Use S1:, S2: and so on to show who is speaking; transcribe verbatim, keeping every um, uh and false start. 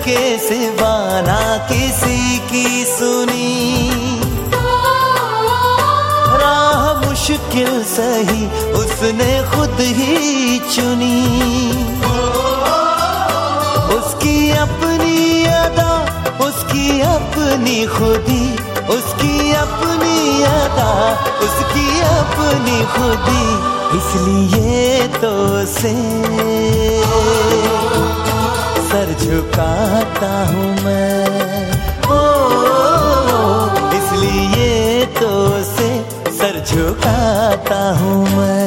S1: के सिवा ना किसी की सुनी। राह मुश्किल सही उसने खुद ही चुनी। उसकी अपनी अदा, उसकी अपनी खुदी, उसकी अपनी अदा, उसकी अपनी खुदी, इसलिए तो से सर झुकाता हूँ मैं। ओ, इसलिए तो से सर झुकाता हूँ मैं।